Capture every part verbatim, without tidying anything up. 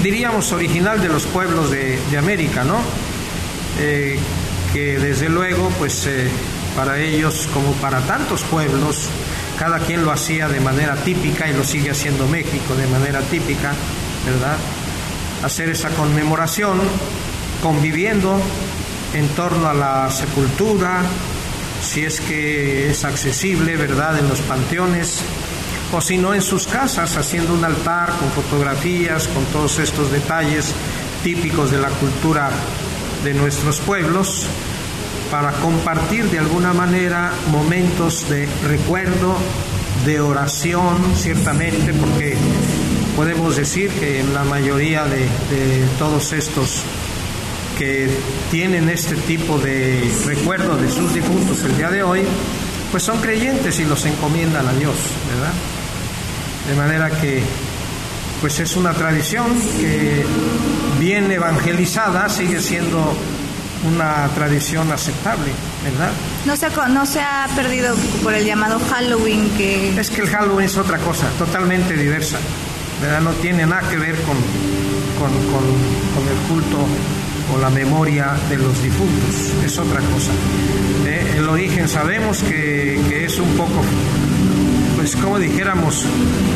diríamos, original de los pueblos de, de América, ¿no? Eh, que desde luego, pues eh, para ellos, como para tantos pueblos, cada quien lo hacía de manera típica y lo sigue haciendo México de manera típica, ¿verdad? Hacer esa conmemoración conviviendo en torno a la sepultura, si es que es accesible, ¿verdad?, en los panteones, o si no en sus casas, haciendo un altar con fotografías, con todos estos detalles típicos de la cultura de nuestros pueblos, para compartir de alguna manera momentos de recuerdo, de oración, ciertamente, porque podemos decir que la mayoría de, de todos estos que tienen este tipo de recuerdo de sus difuntos el día de hoy, pues son creyentes y los encomiendan a Dios, ¿verdad? De manera que, pues es una tradición que bien evangelizada sigue siendo una tradición aceptable, ¿verdad? No se, no se ha perdido por el llamado Halloween, que... Es que el Halloween es otra cosa, totalmente diversa, ¿verdad? No tiene nada que ver con, con, con, con el culto o la memoria de los difuntos, es otra cosa. Eh, el origen sabemos que, que es un poco, pues como dijéramos,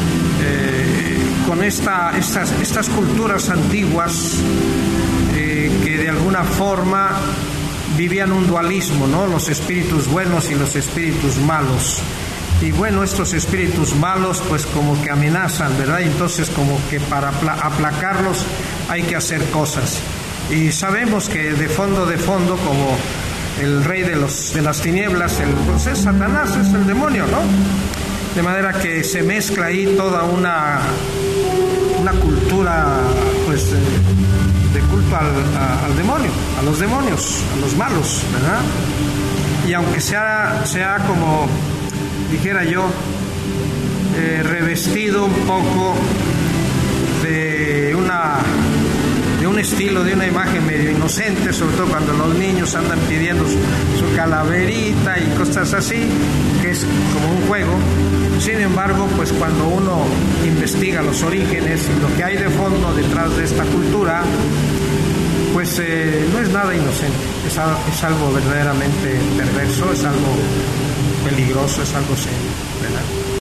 eh, con esta, estas, estas culturas antiguas eh, que de alguna forma vivían un dualismo, ¿no? Los espíritus buenos y los espíritus malos. Y bueno, estos espíritus malos pues como que amenazan, ¿verdad? Y entonces como que para aplacarlos hay que hacer cosas. Y sabemos que de fondo, de fondo, como el rey de, los, de las tinieblas, el, pues es Satanás, es el demonio, ¿no? De manera que se mezcla ahí toda una, una cultura, pues, de, de culto al, a, al demonio, a los demonios, a los malos, ¿verdad? Y aunque sea, sea como, dijera yo, eh, revestido un poco de una... de un estilo, de una imagen medio inocente, sobre todo cuando los niños andan pidiendo su, su calaverita y cosas así, que es como un juego. Sin embargo, pues cuando uno investiga los orígenes y lo que hay de fondo detrás de esta cultura, pues eh, no es nada inocente, es, es algo verdaderamente perverso, es algo peligroso, es algo serio, ¿verdad?